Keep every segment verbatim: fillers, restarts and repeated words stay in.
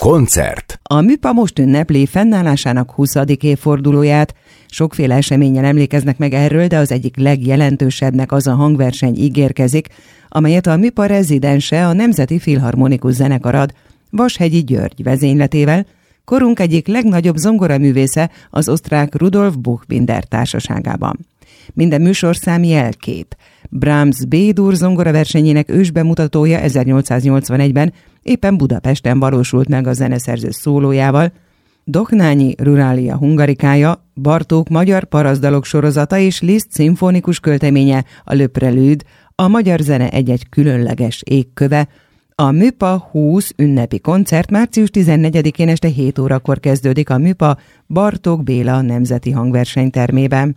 Koncert. A MÜPA most ünnepli fennállásának huszadik évfordulóját. Sokféle eseménnyel emlékeznek meg erről, de az egyik legjelentősebbnek az a hangverseny ígérkezik, amelyet a MÜPA rezidense, a Nemzeti Filharmonikus Zenekar ad, Vashegyi György vezényletével, korunk egyik legnagyobb zongoraművésze, az osztrák Rudolf Buchbinder társaságában. Minden műsorszám jelkép. Brahms B-dur zongoraversenyének ősbemutatója ezernyolcszáznyolcvanegyben éppen Budapesten valósult meg a zeneszerző szólójával, Doknányi Ruralia Hungarikája, Bartók magyar parasztdalok sorozata és Liszt szimfonikus költeménye, a Le Prélude, a magyar zene egy-egy különleges égköve. A MÜPA húsz ünnepi koncert március tizennegyedikén este hét órakor kezdődik a MÜPA Bartók Béla Nemzeti Hangversenytermében.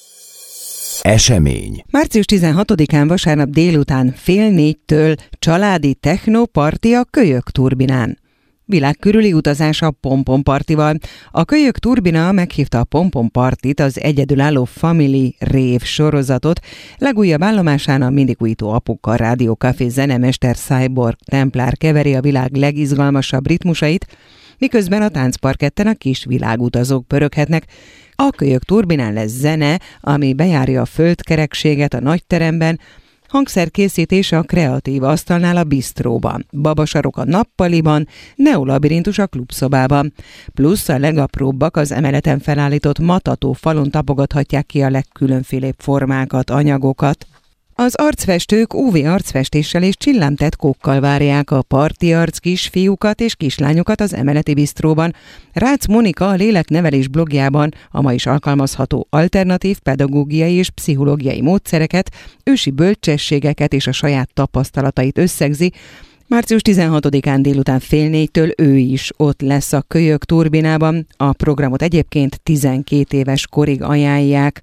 Esemény. március tizenhatodikán vasárnap délután fél négytől családi technoparti a Kölyök turbinán. Világ körüli utazás a Pompom partival. A Kölyök turbina meghívta a Pompom partit, az egyedülálló Family Rave sorozatot. Legújabb állomásán a mindig újító apukkal Rádió Café zenemester Cyborg Templár keveri a világ legizgalmasabb ritmusait, miközben a táncparketten a kis világutazók pöröghetnek. A Kölyök turbinán lesz zene, ami bejárja a földkerekséget a nagyteremben, hangszerkészítés a kreatív asztalnál a bistróban, babasarok a nappaliban, neolabirintus a klubszobában, plusz a legapróbbak az emeleten felállított matató falon tapogathatják ki a legkülönfélébb formákat, anyagokat. Az arcfestők ú vé arcfestéssel és csillámtetkókkal várják a parti arc kisfiúkat és kislányokat az emeleti bistróban. Rácz Monika a léleknevelés blogjában a ma is alkalmazható alternatív pedagógiai és pszichológiai módszereket, ősi bölcsességeket és a saját tapasztalatait összegzi. március tizenhatodikán délután fél négytől ő is ott lesz a Kölyök turbinában. A programot egyébként tizenkét éves korig ajánlják.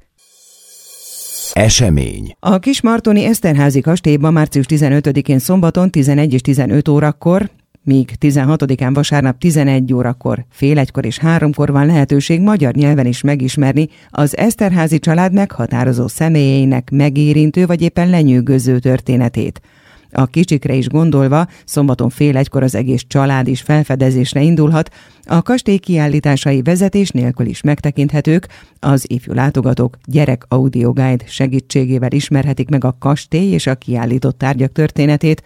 Esemény. A Kismartoni Eszterházy kastélyban március tizenötödikén szombaton tizenegy és tizenöt órakor, míg tizenhatodikán vasárnap tizenegy órakor, fél egykor és háromkor van lehetőség magyar nyelven is megismerni az Eszterházy család meghatározó személyeinek megérintő vagy éppen lenyűgöző történetét. A kicsikre is gondolva, szombaton fél egykor az egész család is felfedezésre indulhat, a kastély kiállításai vezetés nélkül is megtekinthetők, az ifjú látogatók gyerek audio guide segítségével ismerhetik meg a kastély és a kiállított tárgyak történetét.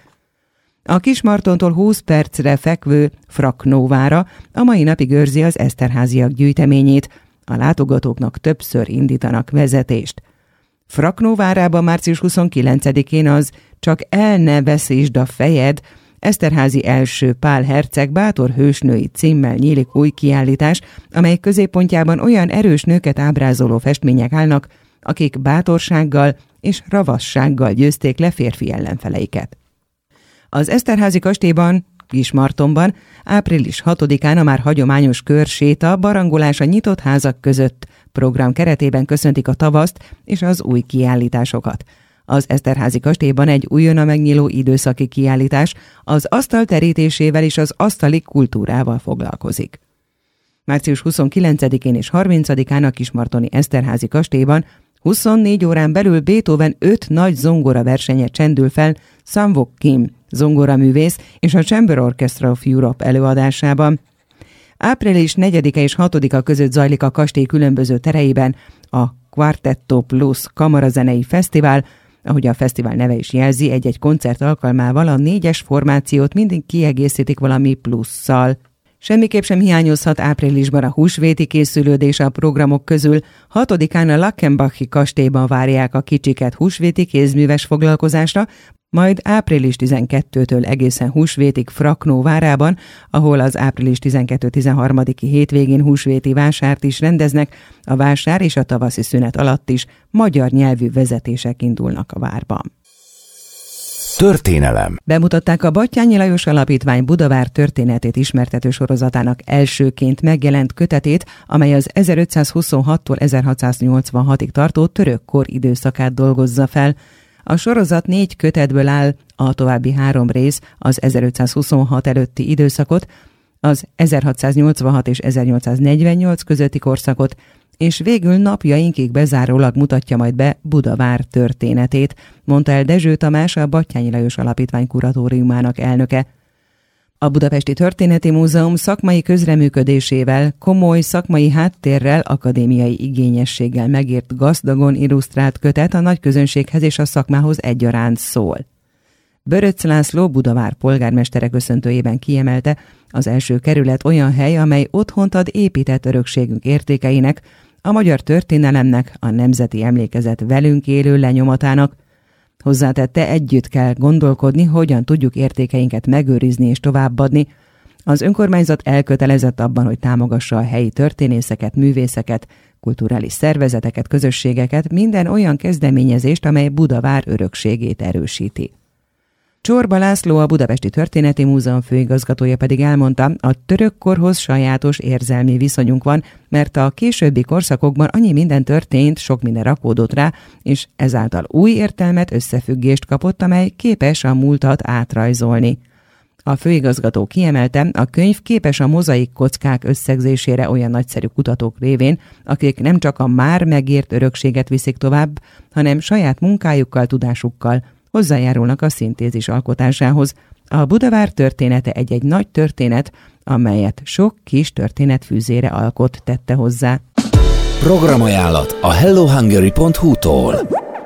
A Kismartontól húsz percre fekvő Fraknóvára a mai napig őrzi az Eszterházyak gyűjteményét, a látogatóknak többször indítanak vezetést. Fraknóvárában március huszonkilencedikén az Csak el ne veszítsd a fejed, Eszterházy első Pál herceg bátor hősnői címmel nyílik új kiállítás, amely középpontjában olyan erős nőket ábrázoló festmények állnak, akik bátorsággal és ravassággal győzték le férfi ellenfeleiket. Az Eszterházy kastélyban, Kismartonban április hatodikán a már hagyományos körséta, barangolás a nyitott házak között program keretében köszöntik a tavaszt és az új kiállításokat. Az Eszterházy kastélyban egy újonnan megnyíló időszaki kiállítás az asztal terítésével és az asztali kultúrával foglalkozik. március huszonkilencedikén és harmincadikán a Kismartoni Eszterházy kastélyban huszonnégy órán belül Beethoven öt nagy zongora versenye csendül fel Samvok Kim zongoraművész és a Chamber Orchestra of Europe előadásában. április negyedike és hatodika között zajlik a kastély különböző tereiben a Quartetto Plus kamarazenei fesztivál, ahogy a fesztivál neve is jelzi, egy-egy koncert alkalmával a négyes formációt mindig kiegészítik valami plusszal. Semmiképp sem hiányozhat áprilisban a húsvéti készülődés a programok közül. hatodikán a Lackenbachi kastélyban várják a kicsiket húsvéti kézműves foglalkozásra, majd április tizenkettedikétől egészen húsvétig Fraknóvárában, ahol az április tizenkettő-tizenharmadiki hétvégén húsvéti vásárt is rendeznek, a vásár és a tavaszi szünet alatt is magyar nyelvű vezetések indulnak a várban. Történelem. Bemutatták a Batthyány Lajos Alapítvány Budavár történetét ismertető sorozatának elsőként megjelent kötetét, amely az ezerötszázhuszonhattól ezerhatszáznyolcvanhatig tartó török kor időszakát dolgozza fel. A sorozat négy kötetből áll, a további három rész az ezerötszázhuszonhat előtti időszakot, az ezerhatszáznyolcvanhat és ezernyolcszáznegyvennyolc közötti korszakot, és végül napjainkig bezárólag mutatja majd be Budavár történetét, mondta el Dezső Tamás, a Batthyány Lajos Alapítvány kuratóriumának elnöke. A Budapesti Történeti Múzeum szakmai közreműködésével, komoly szakmai háttérrel, akadémiai igényességgel megírt, gazdagon illusztrált kötet a nagyközönséghez és a szakmához egyaránt szól. Böröcz László Budavár polgármestere köszöntőjében kiemelte, az első kerület olyan hely, amely otthont ad épített örökségünk értékeinek, a magyar történelemnek, a nemzeti emlékezet velünk élő lenyomatának. Hozzátette, együtt kell gondolkodni, hogyan tudjuk értékeinket megőrizni és továbbadni. Az önkormányzat elkötelezett abban, hogy támogassa a helyi történészeket, művészeket, kulturális szervezeteket, közösségeket, minden olyan kezdeményezést, amely Budavár örökségét erősíti. Csorba László, a Budapesti Történeti Múzeum főigazgatója pedig elmondta, a török korhoz sajátos érzelmi viszonyunk van, mert a későbbi korszakokban annyi minden történt, sok minden rakódott rá, és ezáltal új értelmet, összefüggést kapott, amely képes a múltat átrajzolni. A főigazgató kiemelte, a könyv képes a mozaik kockák összegzésére olyan nagyszerű kutatók révén, akik nem csak a már megírt örökséget viszik tovább, hanem saját munkájukkal, tudásukkal hozzájárulnak a szintézis alkotásához. A Budavár története egy-egy nagy történet, amelyet sok kis történet fűzére alkot, tette hozzá. Programajánlat a hello hungary pont hu-tól.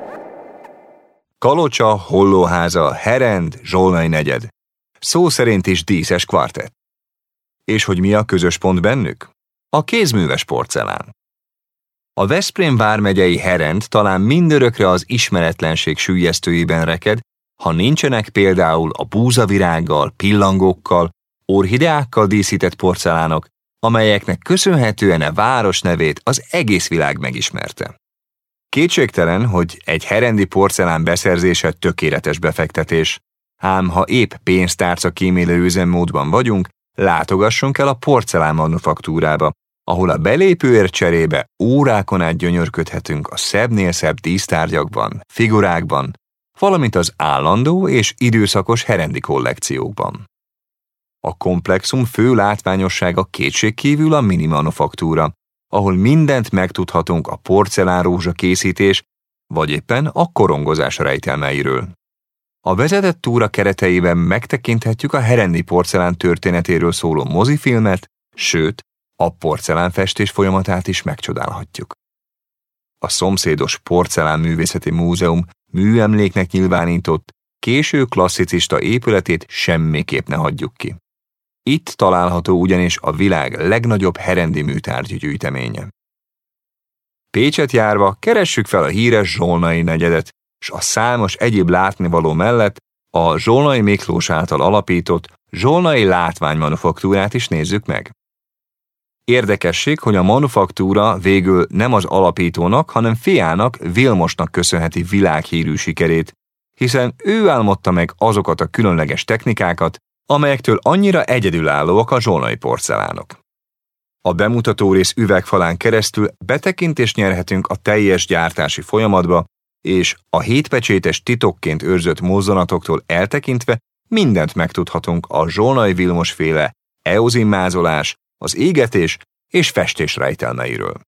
Kalocsa, Hollóháza, Herend, Zsolnai negyed. Szó szerint is díszes kvartett. És hogy mi a közös pont bennük? A kézműves porcelán. A Veszprém vármegyei Herend talán mindörökre az ismeretlenség süllyesztőjében reked, ha nincsenek például a búzavirággal, pillangókkal, orchideákkal díszített porcelánok, amelyeknek köszönhetően a város nevét az egész világ megismerte. Kétségtelen, hogy egy herendi porcelán beszerzése tökéletes befektetés, ám ha épp pénztárca kímélő üzemmódban vagyunk, látogassunk el a porcelán manufaktúrába, ahol a belépőért cserébe órákon át gyönyörködhetünk a szebbnél szebb dísztárgyakban, figurákban, valamint az állandó és időszakos herendi kollekciókban. A komplexum fő látványossága kétségkívül a mini manufaktúra, ahol mindent megtudhatunk a porcelánrózsa készítés, vagy éppen a korongozás rejtelmeiről. A vezetett túra kereteiben megtekinthetjük a herendi porcelán történetéről szóló mozifilmet, sőt, a porcelánfestés folyamatát is megcsodálhatjuk. A szomszédos Porcelánművészeti Múzeum műemléknek nyilvánított, késő klasszicista épületét semmiképp ne hagyjuk ki. Itt található ugyanis a világ legnagyobb herendi műtárgyi gyűjteménye. Pécset járva keressük fel a híres Zsolnai negyedet, s a számos egyéb látnivaló mellett a Zsolnai Miklós által alapított Zsolnai látványmanufaktúrát is nézzük meg. Érdekesség, hogy a manufaktúra végül nem az alapítónak, hanem fiának, Vilmosnak köszönheti világhírű sikerét, hiszen ő álmodta meg azokat a különleges technikákat, amelyektől annyira egyedülállóak a zsolnai porcelánok. A bemutató rész üvegfalán keresztül betekintést nyerhetünk a teljes gyártási folyamatba, és a hétpecsétes titokként őrzött mozzanatoktól eltekintve mindent megtudhatunk a Zsolnai Vilmos féle eozimmázolás, az égetés és festés rejtelmeiről.